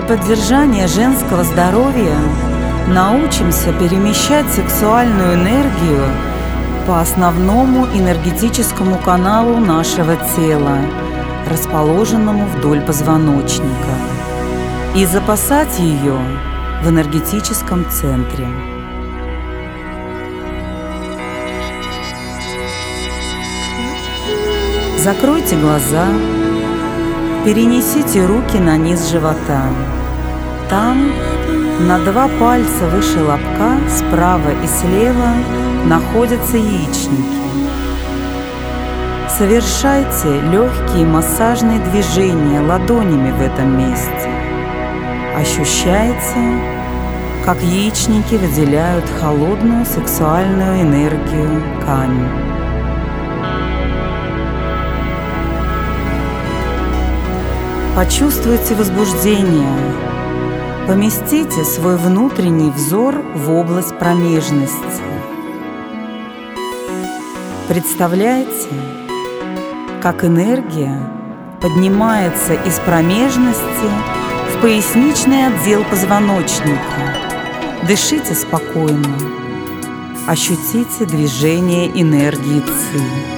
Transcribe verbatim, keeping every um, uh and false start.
поддержания женского здоровья научимся перемещать сексуальную энергию по основному энергетическому каналу нашего тела, расположенному вдоль позвоночника, и запасать ее в энергетическом центре. Закройте глаза, перенесите руки на низ живота. Там, на два пальца выше лобка, справа и слева, находятся яичники. Совершайте легкие массажные движения ладонями в этом месте. Ощущайте, как яичники выделяют холодную сексуальную энергию кань. Почувствуйте возбуждение. Поместите свой внутренний взор в область промежности. Представляете, как энергия поднимается из промежности в поясничный отдел позвоночника. Дышите спокойно. Ощутите движение энергии ци.